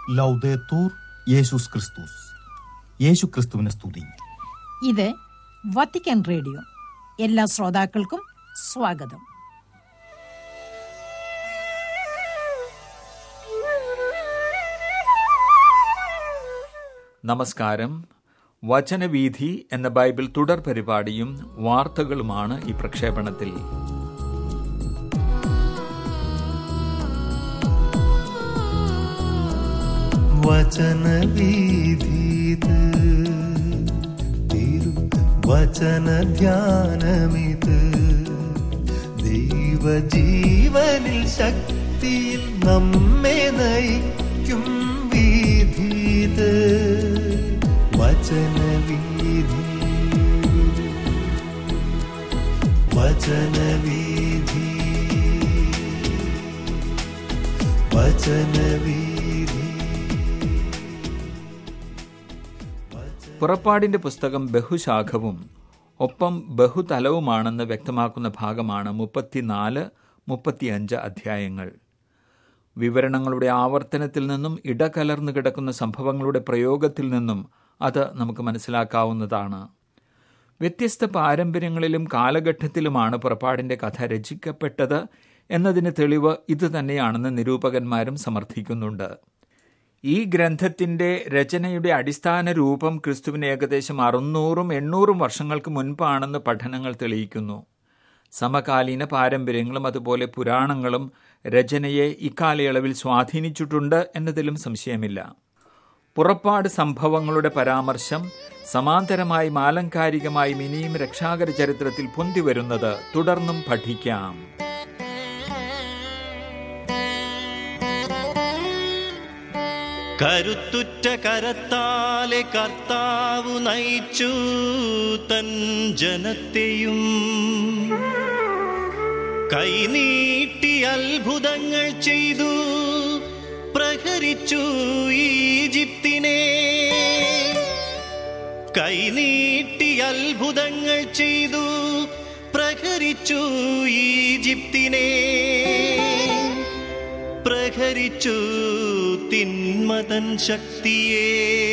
ലൗദേത്തൂർ യേശുസ് ക്രിസ്തുസ്. യേശു ക്രിസ്തുവിനെ സ്തുതി. ഇത് വത്തിക്കാൻ റേഡിയോ. എല്ലാ ശ്രോതാക്കൾക്കും സ്വാഗതം. നമസ്കാരം. വചനവീഥി എന്ന ബൈബിൾ തുടർ പരിപാടിയും വാർത്തകളുമാണ് ഈ പ്രക്ഷേപണത്തിൽ. വചനവീഥിത് വചനധ്യാനമിത് ദൈവജീവനിൽ ശക്തിയിൽ നമ്മെ നയിക്കും വീഥിത്. വചനവീഥി വചനവീഥി വചനവീഥി. പുറപ്പാടിന്റെ പുസ്തകം ബഹുശാഖവും ഒപ്പം ബഹുതലവുമാണെന്ന് വ്യക്തമാക്കുന്ന ഭാഗമാണ് 34-35 അധ്യായങ്ങൾ. വിവരണങ്ങളുടെ ആവർത്തനത്തിൽ നിന്നും ഇടകലർന്നു കിടക്കുന്ന സംഭവങ്ങളുടെ പ്രയോഗത്തിൽ നിന്നും അത് നമുക്ക് മനസ്സിലാക്കാവുന്നതാണ്. വ്യത്യസ്ത പാരമ്പര്യങ്ങളിലും കാലഘട്ടത്തിലുമാണ് പുറപ്പാടിന്റെ കഥ രചിക്കപ്പെട്ടത് എന്നതിന് തെളിവ് ഇത് തന്നെയാണെന്ന് നിരൂപകന്മാരും സമർത്ഥിക്കുന്നുണ്ട്. ഈ ഗ്രന്ഥത്തിന്റെ രചനയുടെ അടിസ്ഥാന രൂപം ക്രിസ്തുവിന് ഏകദേശം 600-800 വർഷങ്ങൾക്ക് മുൻപാണെന്ന് പഠനങ്ങൾ തെളിയിക്കുന്നു. സമകാലീന പാരമ്പര്യങ്ങളും അതുപോലെ പുരാണങ്ങളും രചനയെ ഇക്കാലയളവിൽ സ്വാധീനിച്ചിട്ടുണ്ട് എന്നതിലും സംശയമില്ല. പുറപ്പാട് സംഭവങ്ങളുടെ പരാമർശം സമാന്തരമായി ആലങ്കാരികമായി ഇനിയും രക്ഷാകര ചരിത്രത്തിൽ പൊന്തിവരുന്നത് തുടർന്നും പഠിക്കാം. കരുത്തുറ്റ കരത്താലെ കർത്താവു നയിച്ചു തൻ ജനത്തെയും, കൈനീട്ടി അത്ഭുതങ്ങൾ ചെയ്തു പ്രഹരിച്ചു ഈജിപ്തിനെ. കൈനീട്ടി അത്ഭുതങ്ങൾ ചെയ്തു പ്രഹരിച്ചു ഈജിപ്തിനെ. പ്രഹരിച്ചു തിന്മതൻ ശക്തിയെ.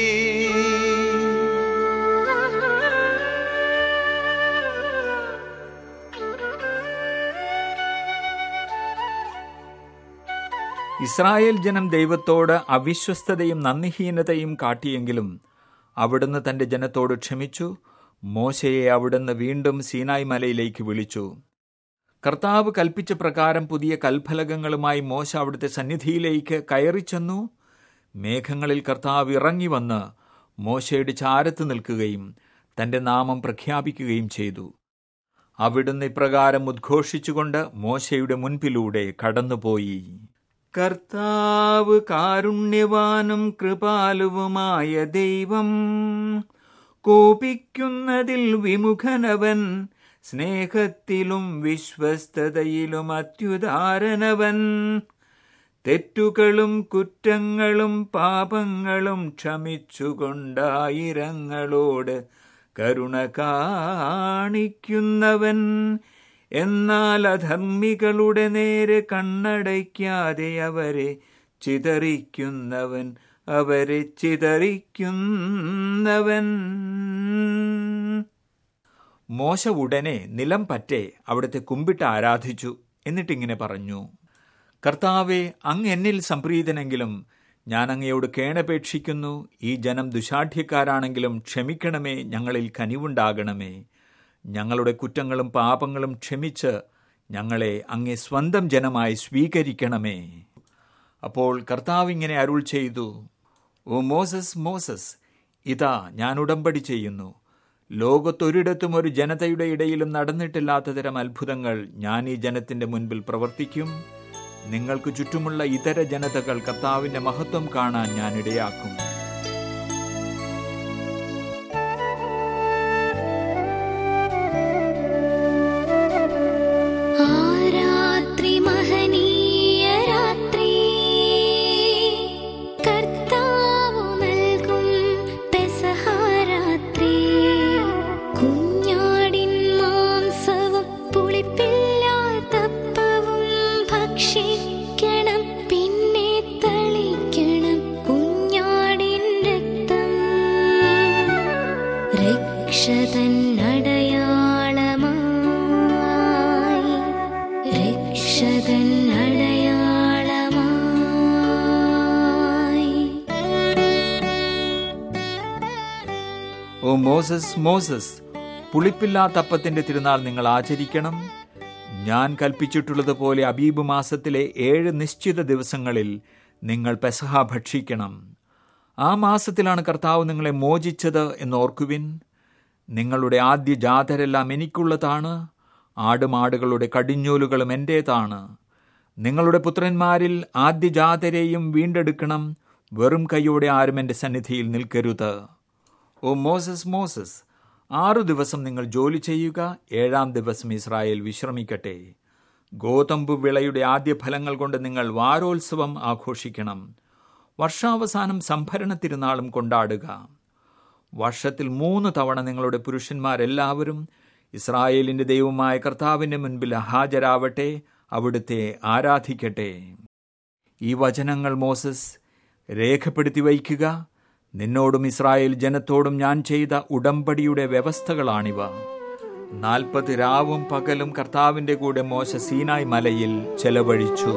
ഇസ്രായേൽ ജനം ദൈവത്തോട് അവിശ്വസ്തതയും നന്ദിഹീനതയും കാട്ടിയെങ്കിലും അവിടുന്ന് തന്റെ ജനത്തോട് ക്ഷമിച്ചു. മോശയെ അവിടുന്ന് വീണ്ടും സീനായ് മലയിലേക്ക് വിളിച്ചു. കർത്താവ് കൽപ്പിച്ച പ്രകാരം പുതിയ കൽഫലകങ്ങളുമായി മോശ അവിടുത്തെ സന്നിധിയിലേക്ക് കയറിച്ചെന്നു. മേഘങ്ങളിൽ കർത്താവ് ഇറങ്ങി വന്ന് മോശയുടെ ചാരത്ത് നിൽക്കുകയും തന്റെ നാമം പ്രഖ്യാപിക്കുകയും ചെയ്തു. അവിടുന്ന് ഇപ്രകാരം ഉദ്ഘോഷിച്ചുകൊണ്ട് മോശയുടെ മുൻപിലൂടെ കടന്നുപോയി. കർത്താവ് കാരുണ്യവാനും കൃപാലുവുമായ ദൈവം, കോപിക്കുന്നതിൽ വിമുഖനവൻ, സ്നേഹത്തിലും വിശ്വസ്തതയിലും അത്യുദാരനവൻ. തെറ്റുകളും കുറ്റങ്ങളും പാപങ്ങളും ക്ഷമിച്ചുകൊണ്ടായിരങ്ങളോട് കരുണ കാണിക്കുന്നവൻ. എന്നാൽ അധർമ്മികളുടെ നേരെ കണ്ണടയ്ക്കാതെ അവരെ ചിതറിക്കുന്നവൻ. മോശ ഉടനെ നിലം പറ്റെ അവിടുത്തെ കുമ്പിട്ട് ആരാധിച്ചു. എന്നിട്ടിങ്ങനെ പറഞ്ഞു: കർത്താവേ, അങ്ങ് എന്നിൽ സംപ്രീതനെങ്കിലും ഞാൻ അങ്ങയോട് കേണപേക്ഷിക്കുന്നു. ഈ ജനം ദുശാഠ്യക്കാരാണെങ്കിലും ക്ഷമിക്കണമേ, ഞങ്ങളിൽ കനിവുണ്ടാകണമേ. ഞങ്ങളുടെ കുറ്റങ്ങളും പാപങ്ങളും ക്ഷമിച്ച് ഞങ്ങളെ അങ്ങേ സ്വന്തം ജനമായി സ്വീകരിക്കണമേ. അപ്പോൾ കർത്താവ് ഇങ്ങനെ അരുൾ ചെയ്തു: ഓ മോസസ്, മോസസ്, ഇതാ ഞാൻ ഉടമ്പടി ചെയ്യുന്നു. ലോകത്തൊരിടത്തും ഒരു ജനതയുടെ ഇടയിലും നടന്നിട്ടില്ലാത്ത തരം അത്ഭുതങ്ങൾ ഞാൻ ഈ ജനത്തിന്റെ മുൻപിൽ പ്രവർത്തിക്കും. നിങ്ങൾക്ക് ചുറ്റുമുള്ള ഇതര ജനതകൾ കർത്താവിന്റെ മഹത്വം കാണാൻ ഞാൻ ഇടയാക്കും. ഭക്ഷിക്കണം, പിന്നെ തളിക്കണം. അടയാളമായി, രക്ഷകൻ അടയാളമായി. ഓ മോസസ്, മോസസ്, പുളിപ്പില്ലാത്തപ്പത്തിന്റെ തിരുനാൾ നിങ്ങൾ ആചരിക്കണം. ഞാൻ കൽപ്പിച്ചിട്ടുള്ളതുപോലെ അബീബ് മാസത്തിലെ 7 നിശ്ചിത ദിവസങ്ങളിൽ നിങ്ങൾ പെസഹ ഭക്ഷിക്കണം. ആ മാസത്തിലാണ് കർത്താവ് നിങ്ങളെ മോചിച്ചത് എന്നോർക്കുവിൻ. നിങ്ങളുടെ ആദ്യ ജാതരെല്ലാം എനിക്കുള്ളതാണ്. ആടുമാടുകളുടെ കടിഞ്ഞൂലുകളും എൻ്റേതാണ്. നിങ്ങളുടെ പുത്രന്മാരിൽ ആദ്യ ജാതരെയും വീണ്ടെടുക്കണം. വെറും കൈയോടെ ആരും എൻ്റെ സന്നിധിയിൽ നിൽക്കരുത്. ഓ മോസസ്, മോസസ്, 6 ദിവസം നിങ്ങൾ ജോലി ചെയ്യുക. 7-ാം ദിവസം ഇസ്രായേൽ വിശ്രമിക്കട്ടെ. ഗോതമ്പ് വിളയുടെ ആദ്യ ഫലങ്ങൾ കൊണ്ട് നിങ്ങൾ വാരോത്സവം ആഘോഷിക്കണം. വർഷാവസാനം സംഭരണ തിരുനാളും കൊണ്ടാടുക. വർഷത്തിൽ 3 തവണ നിങ്ങളുടെ പുരുഷന്മാരെല്ലാവരും ഇസ്രായേലിൻ്റെ ദൈവമായ കർത്താവിൻ്റെ മുൻപിൽ ഹാജരാവട്ടെ, അവിടുത്തെ ആരാധിക്കട്ടെ. ഈ വചനങ്ങൾ മോസസ് രേഖപ്പെടുത്തി വയ്ക്കുക. നിന്നോടും ഇസ്രായേൽ ജനത്തോടും ഞാൻ ചെയ്ത ഉടമ്പടിയുടെ വ്യവസ്ഥകളാണിവ. 40 രാവും പകലും കർത്താവിൻ്റെ കൂടെ മോശ സീനായ് മലയിൽ ചെലവഴിച്ചു.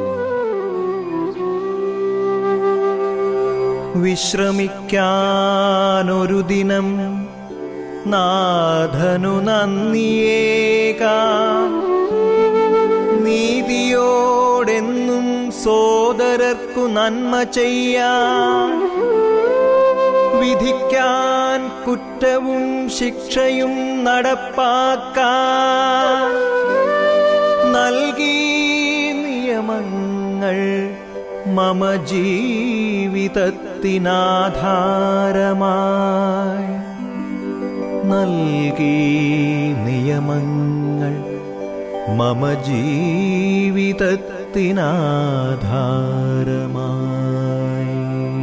വിശ്രമിക്കാനൊരു ദിനം നാഥനു നന്ദിയേകാൻ, നീതിയോടെന്നും സോദരർക്കു നന്മ ചെയ്യാൻ, വിധിക്കാൻ കുറ്റവും ശിക്ഷയും നടപ്പാക്കാൻ നൽകി നിയമങ്ങൾ മമ ജീവിതത്തിനാധാരമായി. നൽകി നിയമങ്ങൾ മമ ജീവിതത്തിനാധാരമായി.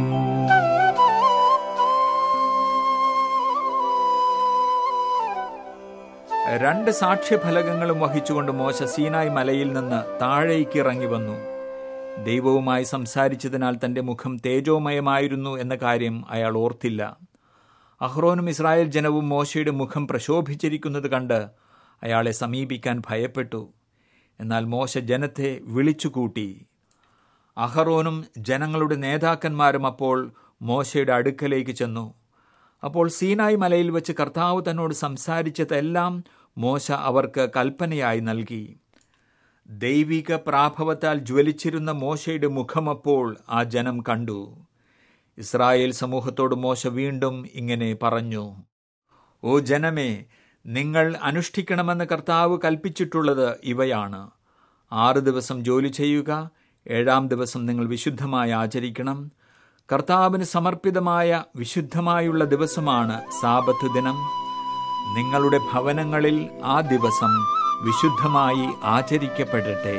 രണ്ട് സാക്ഷ്യഫലകങ്ങളും വഹിച്ചുകൊണ്ട് മോശ സീനായ് മലയിൽ നിന്ന് താഴേക്ക് ഇറങ്ങി വന്നു. ദൈവവുമായി സംസാരിച്ചതിനാൽ തൻ്റെ മുഖം തേജോമയമായിരുന്നു എന്ന കാര്യം അയാൾ ഓർത്തില്ല. അഹ്റോനും ഇസ്രായേൽ ജനവും മോശയുടെ മുഖം പ്രശോഭിച്ചിരിക്കുന്നത് കണ്ട് അയാളെ സമീപിക്കാൻ ഭയപ്പെട്ടു. എന്നാൽ മോശ ജനത്തെ വിളിച്ചുകൂട്ടി. അഹ്റോനും ജനങ്ങളുടെ നേതാക്കന്മാരും അപ്പോൾ മോശയുടെ അടുക്കലേക്ക് ചെന്നു. അപ്പോൾ സീനായ് മലയിൽ വെച്ച് കർത്താവ് തന്നോട് സംസാരിച്ചതെല്ലാം മോശ അവർക്ക് കൽപ്പനയായി നൽകി. ദൈവിക പ്രാഭവത്താൽ ജ്വലിച്ചിരുന്ന മോശയുടെ മുഖമപ്പോൾ ആ ജനം കണ്ടു. ഇസ്രായേൽ സമൂഹത്തോട് മോശ വീണ്ടും ഇങ്ങനെ പറഞ്ഞു: ഓ ജനമേ, നിങ്ങൾ അനുഷ്ഠിക്കണമെന്ന് കർത്താവ് കൽപ്പിച്ചിട്ടുള്ളത് ഇവയാണ്. 6 ദിവസം ജോലി ചെയ്യുക, 7-ാം ദിവസം നിങ്ങൾ വിശുദ്ധമായി ആചരിക്കണം. കർത്താവിന് സമർപ്പിതമായ വിശുദ്ധമായുള്ള ദിവസമാണ് സാബത്ത് ദിനം. നിങ്ങളുടെ ഭവനങ്ങളിൽ ആ ദിവസം വിശുദ്ധമായി ആചരിക്കപ്പെടട്ടെ.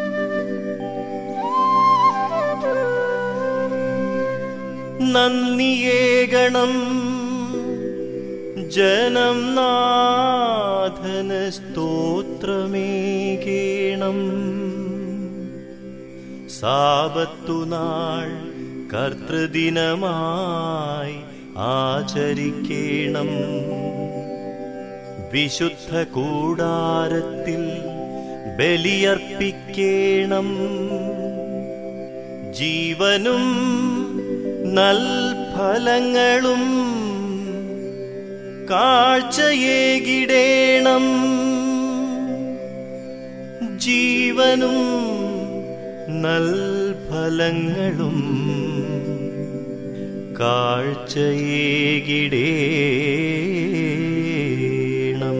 നന്ദിയേകണം ജനം നാഥന സ്തോത്രമേകേണം. സാബത്തുനാൾ കർത്തൃദിനമായി ആചരിക്കേണം. വിശുദ്ധ കൂടാരത്തിൽ ബലിയർപ്പിക്കേണം. ജീവനും നൽഫലങ്ങളും കാഴ്ചയേകിടേണം. ജീവനും നൽഫലങ്ങളും കാഴ്ചയേകിടേണം.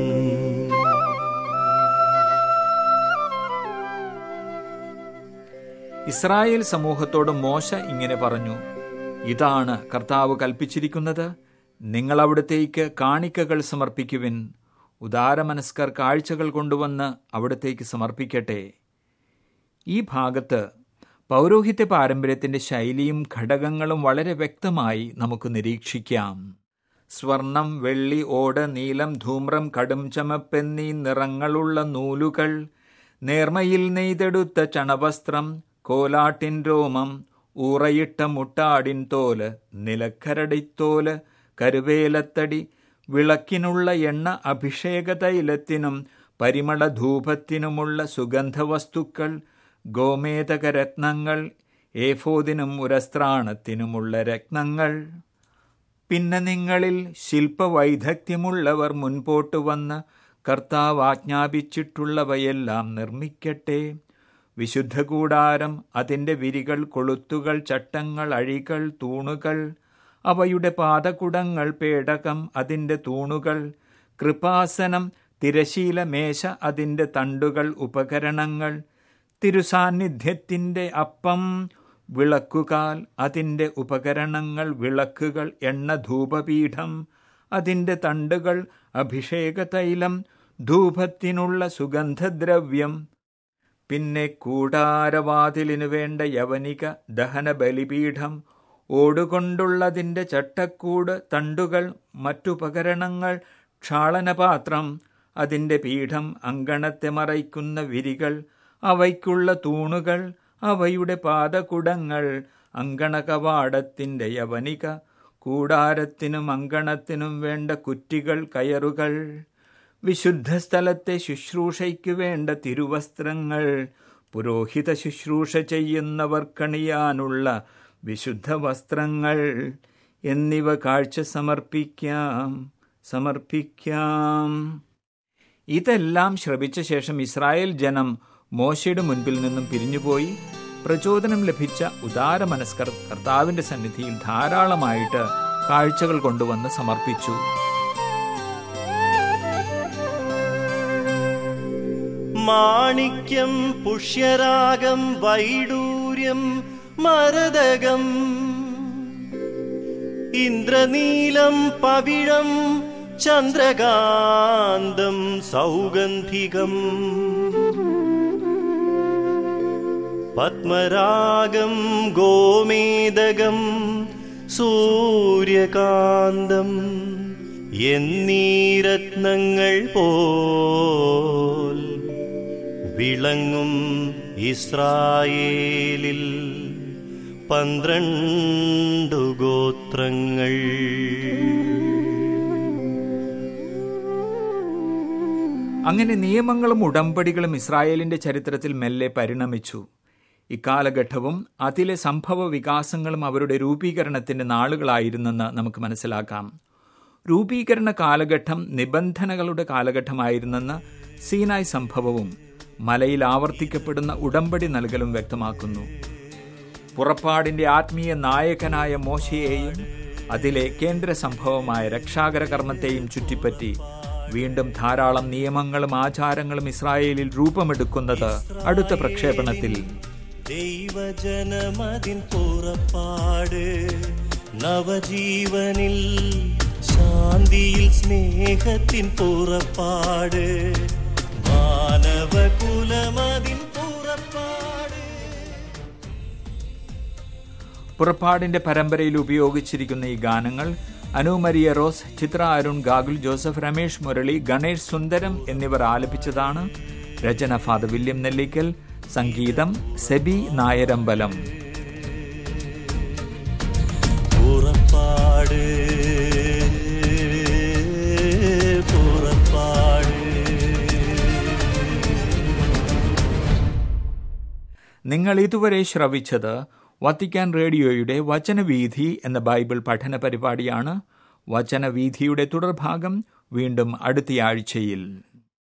ഇസ്രായേൽ സമൂഹത്തോട് മോശ ഇങ്ങനെ പറഞ്ഞു: ഇതാണ് കർത്താവ് കൽപ്പിച്ചിരിക്കുന്നത്. നിങ്ങൾ അവിടത്തേക്ക് കാണിക്കകൾ സമർപ്പിക്കുവിൻ. ഉദാരമനസ്കർ കാഴ്ചകൾ കൊണ്ടുവന്ന് അവിടത്തേക്ക് സമർപ്പിക്കട്ടെ. ഈ ഭാഗത്ത് പൗരോഹിത്യ പാരമ്പര്യത്തിൻ്റെ ശൈലിയും ഘടകങ്ങളും വളരെ വ്യക്തമായി നമുക്ക് നിരീക്ഷിക്കാം. സ്വർണം, വെള്ളി, ഓട്, നീലം, ധൂമ്രം, കടും ചമപ്പെന്നീ നിറങ്ങളുള്ള നൂലുകൾ, നേർമയിൽ നെയ്തെടുത്ത ചണവസ്ത്രം, കോലാട്ടിൻ രോമം, ഊറയിട്ട മുട്ടാടിൻ തോല്, നിലക്കരടിത്തോല്, കരുവേലത്തടി, വിളക്കിനുള്ള എണ്ണ, അഭിഷേകതൈലത്തിനും പരിമളധൂപത്തിനുമുള്ള സുഗന്ധവസ്തുക്കൾ, ഗോമേതകരത്നങ്ങൾ, ഏഫോദിനും ഉരസ്ത്രാണത്തിനുമുള്ള രത്നങ്ങൾ. പിന്നെ നിങ്ങളിൽ ശില്പവൈദഗ്ധ്യമുള്ളവർ മുൻപോട്ട് വന്ന് കർത്താവ് ആജ്ഞാപിച്ചിട്ടുള്ളവയെല്ലാം നിർമ്മിക്കട്ടെ. വിശുദ്ധ കൂടാരം, അതിൻ്റെ വിരികൾ, കൊളുത്തുകൾ, ചട്ടങ്ങൾ, അഴികൾ, തൂണുകൾ, അവയുടെ പാദകുടങ്ങൾ, പേടകം, അതിൻ്റെ തൂണുകൾ, കൃപാസനം, തിരശീല, മേശ, അതിൻ്റെ തണ്ടുകൾ, ഉപകരണങ്ങൾ, തിരുസാന്നിധ്യത്തിൻ്റെ അപ്പം, വിളക്കുകാൽ, അതിൻ്റെ ഉപകരണങ്ങൾ, വിളക്കുകൾ, എണ്ണ, ധൂപപീഠം, അതിൻ്റെ തണ്ടുകൾ, അഭിഷേകതൈലം, ധൂപത്തിനുള്ള സുഗന്ധദ്രവ്യം, പിന്നെ കൂടാരവാതിലിനു വേണ്ട യവനിക, ദഹന ബലിപീഠം, ഓടുകൊണ്ടുള്ളതിൻ്റെ ചട്ടക്കൂട്, തണ്ടുകൾ, മറ്റുപകരണങ്ങൾ, ക്ഷാളനപാത്രം, അതിൻ്റെ പീഠം, അങ്കണത്തെ മറയ്ക്കുന്ന വിരികൾ, അവയ്ക്കുള്ള തൂണുകൾ, അവയുടെ പാദകുടങ്ങൾ, അങ്കണകവാടത്തിൻ്റെ യവനിക, കൂടാരത്തിനും അങ്കണത്തിനും വേണ്ട കുറ്റികൾ, കയറുകൾ, വിശുദ്ധ സ്ഥലത്തെ ശുശ്രൂഷയ്ക്ക് വേണ്ട തിരുവസ്ത്രങ്ങൾ, പുരോഹിത ശുശ്രൂഷ ചെയ്യുന്നവർക്കണിയാനുള്ള വിശുദ്ധ വസ്ത്രങ്ങൾ എന്നിവ കാഴ്ച സമർപ്പിക്കാം. ഇതെല്ലാം ശ്രവിച്ച ശേഷം ഇസ്രായേൽ ജനം മോശയുടെ മുൻപിൽ നിന്നും പിരിഞ്ഞുപോയി. പ്രചോദനം ലഭിച്ച ഉദാരമനസ്കർ കർത്താവിന്റെ സന്നിധിയിൽ ധാരാളമായിട്ട് കാഴ്ചകൾ കൊണ്ടുവന്ന് സമർപ്പിച്ചു. മാണിക്യം, പുഷ്യരാഗം, വൈഡൂര്യം, മരതകം, ഇന്ദ്രനീലം, പവിഴം, ചന്ദ്രകാന്തം, സൗഗന്ധികം, പത്മരാഗം, ഗോമേദകം, സൂര്യകാന്തം എന്നീ രത്നങ്ങൾ പോൽ വിളങ്ങും ഇസ്രായേലിൽ 12 ഗോത്രങ്ങൾ. അങ്ങനെ നിയമങ്ങളും ഉടമ്പടികളും ഇസ്രായേലിന്റെ ചരിത്രത്തിൽ മെല്ലെ പരിണമിച്ചു. ഇക്കാലഘട്ടവും അതിലെ സംഭവ വികാസങ്ങളും അവരുടെ രൂപീകരണത്തിന്റെ നാളുകളായിരുന്നെന്ന് നമുക്ക് മനസ്സിലാക്കാം. രൂപീകരണ കാലഘട്ടം നിബന്ധനകളുടെ കാലഘട്ടമായിരുന്നെന്ന് സീനായ് സംഭവവും മലയിൽ ആവർത്തിക്കപ്പെടുന്ന ഉടമ്പടി നൽകലും വ്യക്തമാക്കുന്നു. പുറപ്പാടിന്റെ ആത്മീയ നായകനായ മോശയെയും അതിലെ കേന്ദ്ര സംഭവമായ രക്ഷാകര കർമ്മത്തെയും ചുറ്റിപ്പറ്റി വീണ്ടും ധാരാളം നിയമങ്ങളും ആചാരങ്ങളും ഇസ്രായേലിൽ രൂപമെടുക്കുന്നത് അടുത്ത പ്രക്ഷേപണത്തിൽ. ദൈവജനമതിൻ പുറപ്പാട്, നവജീവനിൽ ശാന്തിയിൽ സ്നേഹത്തിൻ പുറപ്പാട്, മാനവകുലമതിൻ പുറപ്പാട്. പുറപ്പാടിന്റെ പരമ്പരയിൽ ഉപയോഗിച്ചിരിക്കുന്ന ഈ ഗാനങ്ങൾ Anu Maria Rose, Chithra Arun, Gagul Joseph, Ramesh Murali, Ganesh Sundaram എന്നിവർ ആലപിച്ചതാണ്. രചന ഫാദർ വില്യം നെല്ലിക്കൽ, സംഗീതം സെബി നായരമ്പലം. പുറപ്പാട് പുറപ്പാട്. നിങ്ങൾ ഇതുവരെ ശ്രവിച്ചത് വത്തിക്കാൻ റേഡിയോയുടെ വചനവീഥി എന്ന ബൈബിൾ പഠന പരിപാടിയാണ്. വചനവീഥിയുടെ തുടർഭാഗം വീണ്ടും അടുത്തയാഴ്ചയിൽ.